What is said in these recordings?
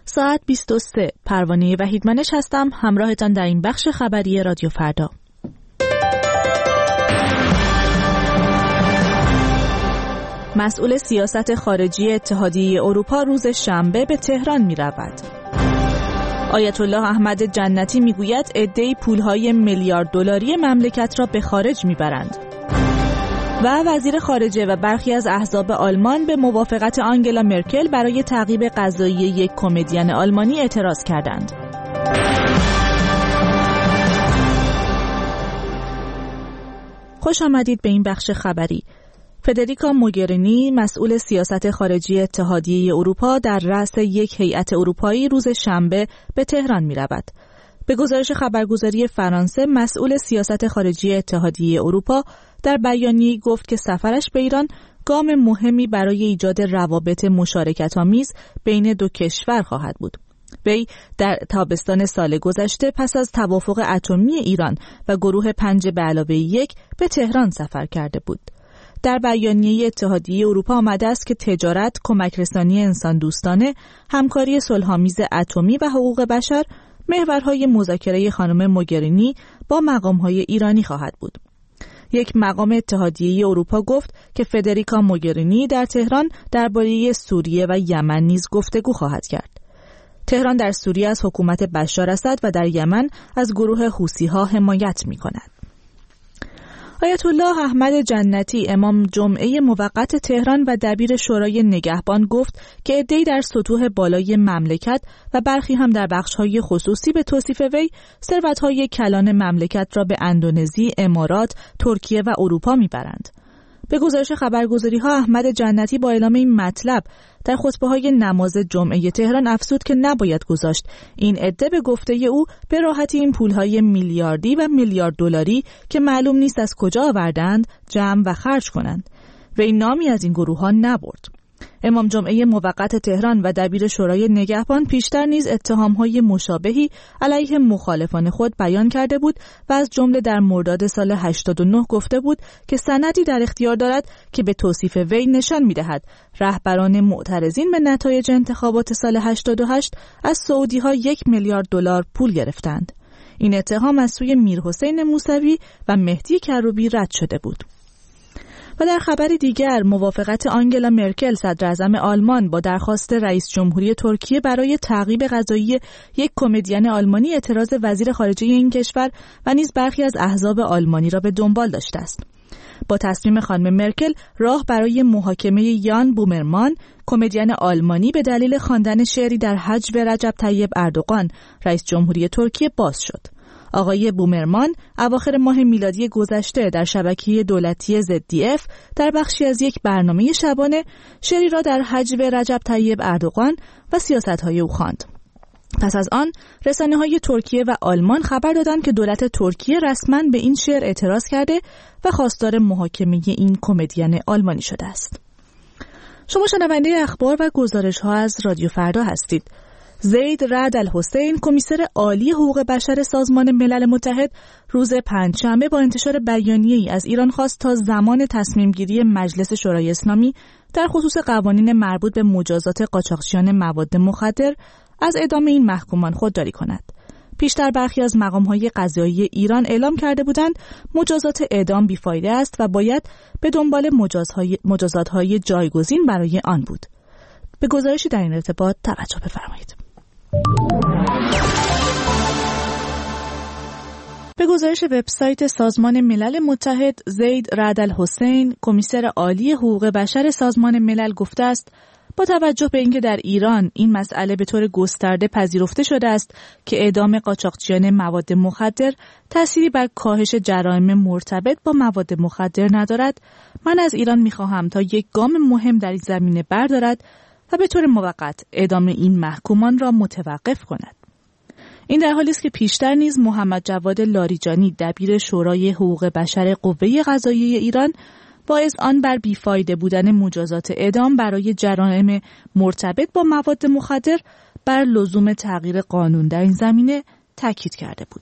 ساعت 23. پروانه وحیدمنش هستم، همراهتان در این بخش خبری رادیو فردا. مسئول سیاست خارجی اتحادیه اروپا روز شنبه به تهران می رود. آیت الله احمد جنتی می گوید عده‌ای پولهای میلیارد دلاری مملکت را به خارج می برند. و وزیر خارجه و برخی از احزاب آلمان به موافقت آنگلا مرکل برای تعقیب قضایی یک کمدین آلمانی اعتراض کردند. خوش آمدید به این بخش خبری. فدریکا موگرینی، مسئول سیاست خارجی اتحادیه اروپا، در رأس یک هیئت اروپایی روز شنبه به تهران می رود. به گزارش خبرگزاری فرانسه، مسئول سیاست خارجی اتحادیه اروپا در بیانیه‌ای گفت که سفرش به ایران گام مهمی برای ایجاد روابط مشارکت‌آمیز بین دو کشور خواهد بود. وی در تابستان سال گذشته پس از توافق اتمی ایران و گروه 5+1 به تهران سفر کرده بود. در بیانیه اتحادیه اروپا آمده است که تجارت، کمک‌رسانی انسان دوستانه، همکاری صلح‌آمیز اتمی و حقوق بشر محورهای مذاکره خانم موگرینی با مقام‌های ایرانی خواهد بود. یک مقام اتحادیه اروپا گفت که فدریکا موگرینی در تهران درباره سوریه و یمن نیز گفتگو خواهد کرد. تهران در سوریه از حکومت بشار اسد و در یمن از گروه حوثی‌ها حمایت می‌کند. آیت الله احمد جنتی، امام جمعه موقت تهران و دبیر شورای نگهبان، گفت که عده‌ای در سطوح بالای مملکت و برخی هم در بخش‌های خصوصی به توصیف وی ثروت‌های کلان مملکت را به اندونزی، امارات، ترکیه و اروپا می‌برند. به گزارش خبرگزاری‌ها، احمد جنتی با اعلام این مطلب در خطبه‌های نماز جمعه تهران افزود که نباید گذاشت این عده به گفته او به راحتی این پول‌های میلیاردی و میلیارد دلاری که معلوم نیست از کجا آوردند جمع و خرج کنند. وی نامی از این گروه‌ها نبرد. امام جمعه موقت تهران و دبیر شورای نگهبان پیشتر نیز اتهام‌های مشابهی علیه مخالفان خود بیان کرده بود و از جمله در مرداد سال 89 گفته بود که سندی در اختیار دارد که به توصیف وی نشان می‌دهد رهبران معترضین به نتایج انتخابات سال 88 از سعودی‌ها 1 میلیارد دلار پول گرفتند. این اتهام از سوی میرحسین موسوی و مهدی کروبی رد شده بود. و در خبری دیگر، موافقت آنگلا مرکل صدراعظم آلمان با درخواست رئیس جمهوری ترکیه برای تعقیب قضایی یک کمدین آلمانی اعتراض وزیر خارجه این کشور و نیز برخی از احزاب آلمانی را به دنبال داشته است. با تصمیم خانم مرکل، راه برای محاکمه یان بومرمان، کمدین آلمانی، به دلیل خواندن شعری در حجو رجب طیب اردوغان، رئیس جمهوری ترکیه، باز شد. آقای بومرمان اواخر ماه میلادی گذشته در شبکه دولتی ZDF در بخشی از یک برنامه شبانه شعری را در حجو رجب طیب اردوغان و سیاست‌های او خواند. پس از آن رسانه‌های ترکیه و آلمان خبر دادند که دولت ترکیه رسما به این شعر اعتراض کرده و خواستار محاکمه این کمدین آلمانی شده است. شما شنونده اخبار و گزارش‌ها از رادیو فردا هستید. زید رعد الحسین، کمیسر عالی حقوق بشر سازمان ملل متحد، روز پنجشنبه با انتشار بیانیه‌ای از ایران خواست تا زمان تصمیم گیری مجلس شورای اسلامی در خصوص قوانین مربوط به مجازات قاچاقچیان مواد مخدر از اعدام این محکومان خودداری کند. پیشتر برخی از مقام‌های قضایی ایران اعلام کرده بودند مجازات اعدام بیفایده است و باید به دنبال مجازات‌های جایگزین برای آن بود. به گزارشی در این ارتباط توجه بفرمایید. به گزارش وبسایت سازمان ملل متحد، زید رعد الحسین، کمیسر عالی حقوق بشر سازمان ملل، گفته است با توجه به اینکه در ایران این مسئله به طور گسترده پذیرفته شده است که اعدام قاچاقچیان مواد مخدر تأثیری بر کاهش جرایم مرتبط با مواد مخدر ندارد، من از ایران می‌خواهم تا یک گام مهم در این زمینه بردارد و به طور موقت اعدام این محکومان را متوقف کند. این در حالی است که پیشتر نیز محمد جواد لاریجانی، دبیر شورای حقوق بشر قوه قضاییه ایران، با اذعان بر بیفایده بودن مجازات اعدام برای جرایم مرتبط با مواد مخدر بر لزوم تغییر قانون در این زمینه تاکید کرده بود.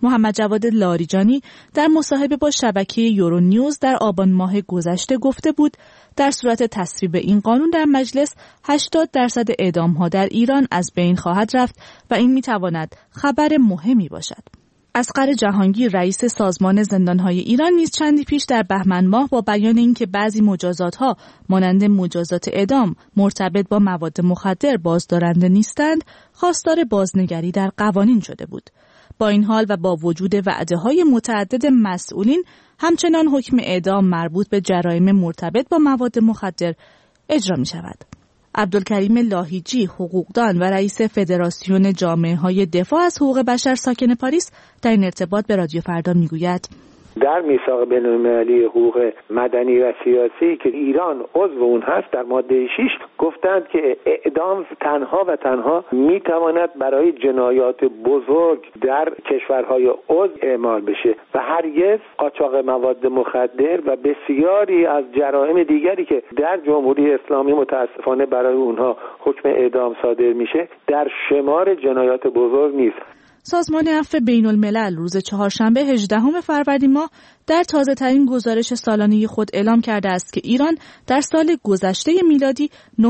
محمد جواد لاریجانی در مصاحبه با شبکه یورو نیوز در آبان ماه گذشته گفته بود در صورت تصویب این قانون در مجلس 80% اعدام‌ها در ایران از بین خواهد رفت و این می‌تواند خبر مهمی باشد. اصغر جهانگیر رئیس سازمان زندان‌های ایران نیز چندی پیش در بهمن ماه با بیان اینکه بعضی مجازات‌ها مانند مجازات اعدام مرتبط با مواد مخدر بازدارنده نیستند، خواستار بازنگری در قوانین شده بود. با این حال و با وجود وعده‌های متعدد مسئولین، همچنان حکم اعدام مربوط به جرایم مرتبط با مواد مخدر اجرا می‌شود. عبدالکریم لاهیجی، حقوقدان و رئیس فدراسیون جامعه‌های دفاع از حقوق بشر ساکن پاریس در این ارتباط به رادیو فردا میگوید: در میثاق بین‌المللی حقوق مدنی و سیاسی که ایران عضو اون هست، در ماده 6 گفتند که اعدام تنها و تنها میتواند برای جنایات بزرگ در کشورهای عضو اعمال بشه و هرگز قاچاق مواد مخدر و بسیاری از جرایم دیگری که در جمهوری اسلامی متاسفانه برای اونها حکم اعدام صادر میشه در شمار جنایات بزرگ نیست. سازمان عفو بین‌الملل روز چهارشنبه 18 فروردین ماه در تازه‌ترین گزارش سالانه خود اعلام کرده است که ایران در سال گذشته میلادی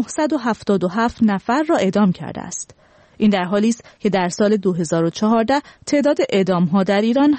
977 نفر را اعدام کرده است. این در حالی است که در سال 2014 تعداد اعدام‌ها در ایران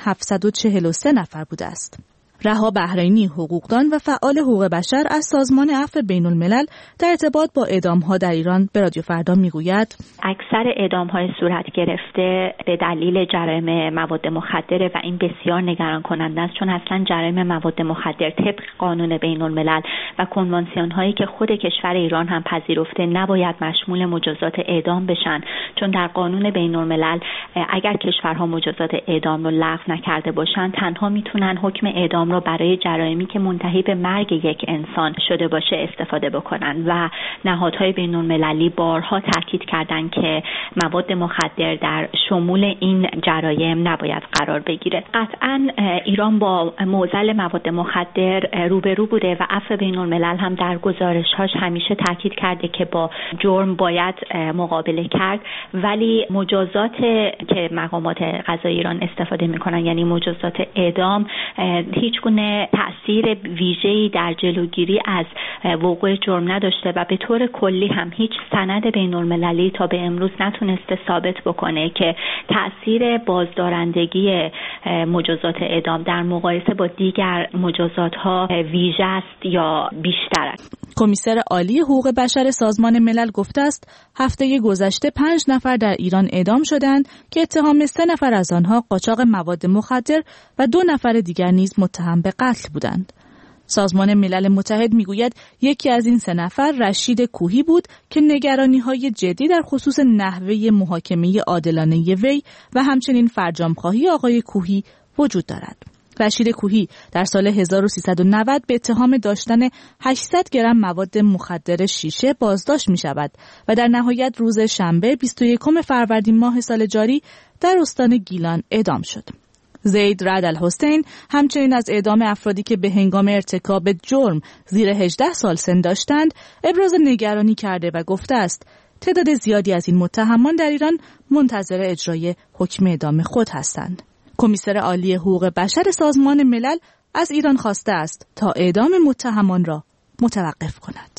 743 نفر بوده است. رها بحرینی، حقوقدان و فعال حقوق بشر از سازمان عفو بین‌الملل در ارتباط با اعدام‌ها در ایران به رادیو فردا میگوید: اکثر اعدام‌های صورت گرفته به دلیل جرایم مواد مخدره و این بسیار نگران کننده است، چون اصلا جرایم مواد مخدر طبق قانون بین‌الملل و کنوانسیون‌هایی که خود کشور ایران هم پذیرفته نباید مشمول مجازات اعدام بشن، چون در قانون بین‌الملل اگر کشورها مجازات اعدام رو لغو نکرده باشن تنها میتونن حکم اعدام رو برای جرایمی که منتهی به مرگ یک انسان شده باشه استفاده بکنن و نهادهای بین‌المللی بارها تاکید کردن که مواد مخدر در شمول این جرایم نباید قرار بگیره. قطعاً ایران با معضل مواد مخدر روبرو بوده و عفو بین‌الملل هم در گزارش‌هاش همیشه تاکید کرده که با جرم باید مقابله کرد، ولی مجازات که مقامات قضایی ایران استفاده می‌کنن یعنی مجازات اعدام هیچ گونه تأثیر ویژه‌ای در جلوگیری از وقوع جرم نداشته و به طور کلی هم هیچ سند بین‌المللی تا به امروز نتونسته ثابت بکنه که تأثیر بازدارندگی مجازات اعدام در مقایسه با دیگر مجازات‌ها ویژه است یا بیشتر است. کمیسر عالی حقوق بشر سازمان ملل گفته است هفته گذشته 5 نفر در ایران اعدام شدند که اتهام 3 نفر از آنها قاچاق مواد مخدر و 2 نفر دیگر نیز متهم به قتل بودند. سازمان ملل متحد میگوید یکی از این 3 نفر رشید کوهی بود که نگرانی‌های جدی در خصوص نحوه محاکمه عادلانه وی و همچنین فرجام‌خواهی آقای کوهی وجود دارد. رشید کوهی در سال 1390 به اتهام داشتن 800 گرم مواد مخدر شیشه بازداشت می شود و در نهایت روز شنبه 21 فروردین ماه سال جاری در استان گیلان اعدام شد. زید رعد الحسین همچنین از اعدام افرادی که به هنگام ارتکاب جرم زیر 18 سال سن داشتند ابراز نگرانی کرده و گفته است تعداد زیادی از این متهمان در ایران منتظر اجرای حکم اعدام خود هستند. کمیسر عالی حقوق بشر سازمان ملل از ایران خواسته است تا اعدام متهمان را متوقف کند.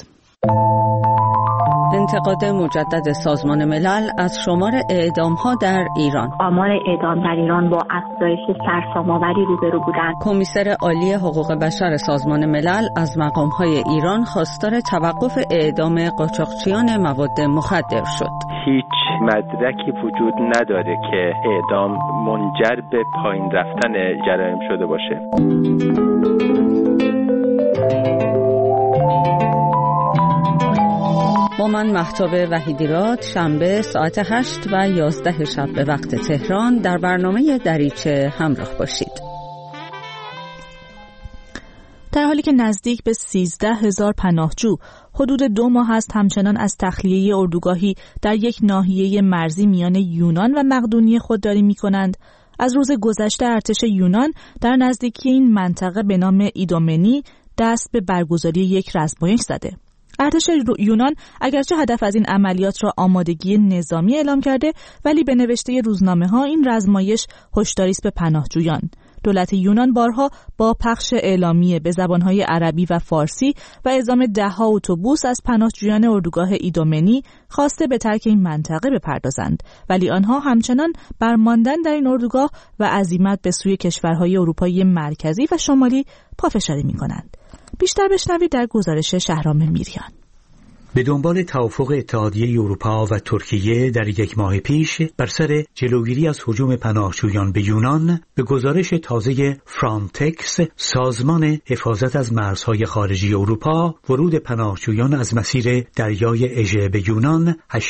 انتقاد مجدد سازمان ملل از شمار اعدام‌ها در ایران. آمار اعدام در ایران با افزایش سرسام‌آوری روبرو بودند. کمیسر عالی حقوق بشر سازمان ملل از مقام‌های ایران خواستار توقف اعدام قاچاقچیان مواد مخدر شد. هیچ مدرکی وجود نداره که اعدام منجر به پایین رفتن جرایم شده باشه. با من مهتاب وحیدیراد شنبه ساعت 8 و 11 شب به وقت تهران در برنامه دریچه همراه باشید. در حالی که نزدیک به 13,000 پناهجو حدود 2 ماه است همچنان از تخلیه اردوگاهی در یک ناحیه مرزی میان یونان و مقدونیه خودداری می‌کنند، از روز گذشته ارتش یونان در نزدیکی این منطقه به نام ایدومنی دست به برگزاری یک رزمایش زده. ارتش یونان اگرچه هدف از این عملیات را آمادگی نظامی اعلام کرده، ولی به نوشته روزنامه‌ها این رزمایش هشداری است به پناهجویان. دولت یونان بارها با پخش اعلامیه به زبانهای عربی و فارسی و اعزام 10 اتوبوس از پناهجویان اردوگاه ایدومنی خواسته به ترک این منطقه بپردازند، ولی آنها همچنان بر ماندن در این اردوگاه و عزیمت به سوی کشورهای اروپایی مرکزی و شمالی پافشاری می‌کنند. بیشتر بشنوید در گزارش شهرام میریان. به دنبال توافق اتحادیه اروپا و ترکیه در 1 ماه پیش بر سر جلوگیری از هجوم پناهجویان به یونان، به گزارش تازه فرانتکس، سازمان حفاظت از مرزهای خارجی اروپا، ورود پناهجویان از مسیر دریای اژه به یونان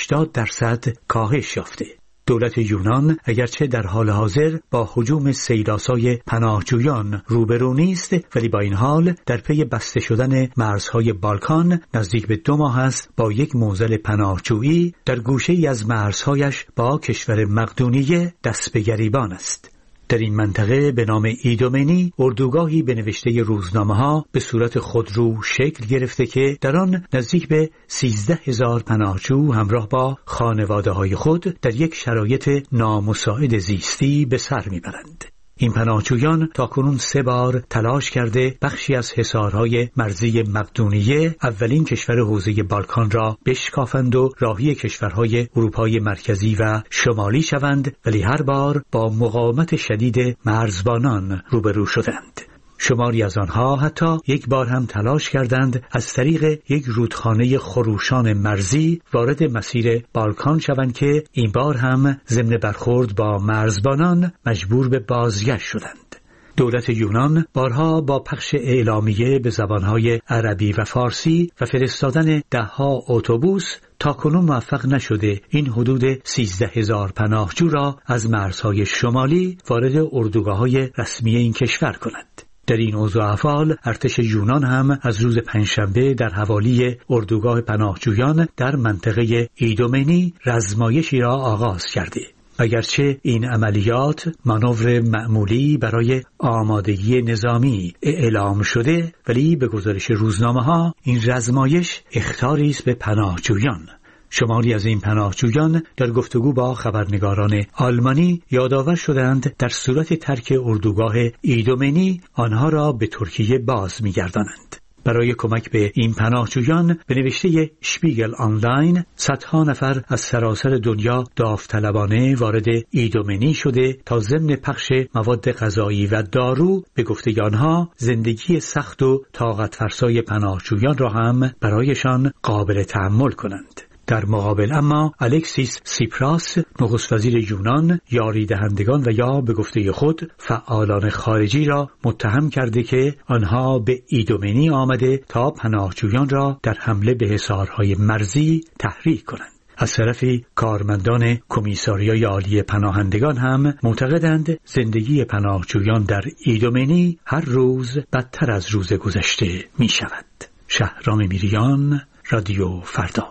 80% کاهش یافته. دولت یونان اگرچه در حال حاضر با هجوم سیلاسای پناهجویان روبرو نیست، ولی با این حال در پی بسته شدن مرزهای بالکان نزدیک به 2 ماه است با یک معضل پناهجویی در گوشه‌ای از مرزهایش با کشور مقدونیه دست به گریبان است. در این منطقه به نام ایدومنی اردوگاهی به نوشته روزنامه‌ها به صورت خودرو شکل گرفته که در آن نزدیک به 13,000 پناهجو همراه با خانواده‌های خود در یک شرایط نامساعد زیستی به سر میبرند. این پناهجویان تاکنون 3 بار تلاش کرده بخشی از حصارهای مرزی مقدونیه، اولین کشور حوزه بالکان را بشکافند و راهی کشورهای اروپای مرکزی و شمالی شوند، ولی هر بار با مقاومت شدید مرزبانان روبرو شدند. شماری از آنها حتی 1 بار هم تلاش کردند از طریق یک رودخانه خروشان مرزی وارد مسیر بالکان شوند که این بار هم ضمن برخورد با مرزبانان مجبور به بازگشت شدند. دولت یونان بارها با پخش اعلامیه به زبانهای عربی و فارسی و فرستادن 10 اتوبوس تاکنون موفق نشده این حدود 13,000 پناهجو را از مرزهای شمالی وارد اردوگاه‌های رسمی این کشور کنند. در این اوضاع احوال ارتش یونان هم از روز پنجشنبه در حوالی اردوگاه پناهجویان در منطقه ایدومنی رزمایشی را آغاز کرده. اگرچه این عملیات مانور معمولی برای آمادگی نظامی اعلام شده، ولی به گزارش روزنامه‌ها این رزمایش اخطاری است به پناهجویان. شماری از این پناهجویان در گفتگو با خبرنگاران آلمانی یادآور شدند در صورت ترک اردوگاه ایدومنی آنها را به ترکیه باز می‌گردانند. برای کمک به این پناهجویان به نوشته شپیگل آنلاین، صدها نفر از سراسر دنیا داوطلبانه وارد ایدومنی شده تا ضمن پخش مواد غذایی و دارو به گفته آنها زندگی سخت و طاقت فرسای پناهجویان را هم برایشان قابل تحمل کنند. در مقابل اما الکسیس سیپراس، نخست وزیر یونان، یاری دهندگان و یا به گفته خود فعالان خارجی را متهم کرده که آنها به ایدومنی آمده تا پناهجویان را در حمله به حصارهای مرزی تحریک کنند. از طرفی کارمندان کمیساریای عالی پناهندگان هم معتقدند زندگی پناهجویان در ایدومنی هر روز بدتر از روز گذشته می شود. شهرام میریان، رادیو فردا.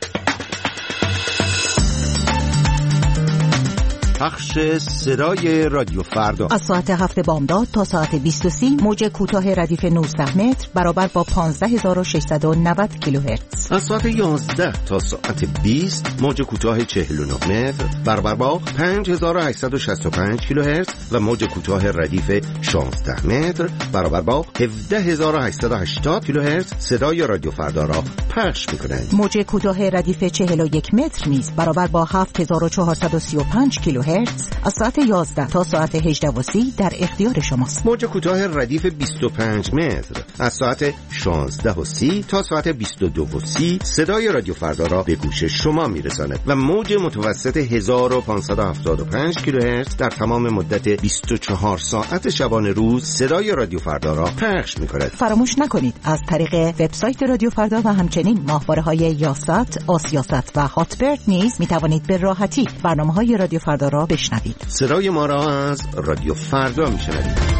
پخش صدای رادیو فردا از ساعت 7 بامداد تا ساعت 20:30 موج کوتاه ردیف 19 متر برابر با 15690 کیلوهرتز. از ساعت 11 تا ساعت 20 موج کوتاه 49 متر برابر با 5865 کیلوهرتز و موج کوتاه ردیف 16 متر برابر با 17880 کیلوهرتز صدای رادیو فردا را پخش می‌کنند. موج کوتاه ردیف 41 متر نیز برابر با 7435 کیلوهرتز از ساعت 11 تا ساعت 18:30 در اختیار شماست. موج کوتاه ردیف 25 متر از ساعت 16:30 تا ساعت 22:30 صدای رادیو فردا را به گوش شما میرساند و موج متوسط 1575 کیلوهرتز در تمام مدت 24 ساعت شبانه روز صدای رادیو فردا را پخش می‌کند. فراموش نکنید از طریق وبسایت رادیو فردا و همچنین ماهواره‌های یاست، آسیاست و هاتبرد نیز می‌توانید به راحتی برنامه‌های رادیو فردا را بشنوید. صدای ما را از رادیو فردا میشنوید.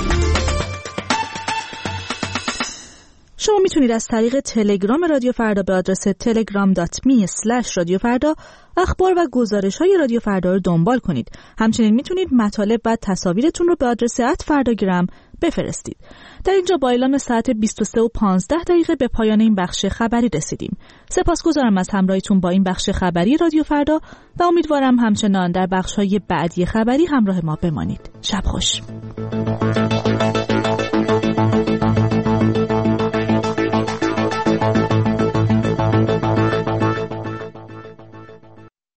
شما میتونید از طریق تلگرام رادیو فردا به آدرس telegram.me/رادیو اخبار و گزارش‌های رادیو فردا رو دنبال کنید. همچنین میتونید مطالب و تصاویرتون رو به آدرس @فرداگرام بفرستید. در اینجا با اعلام ساعت 23:15 به پایان این بخش خبری رسیدیم. سپاسگزارم از همراهیتون با این بخش خبری رادیو فردا و امیدوارم همچنان در بخش‌های بعدی خبری همراه ما بمانید. شب خوش.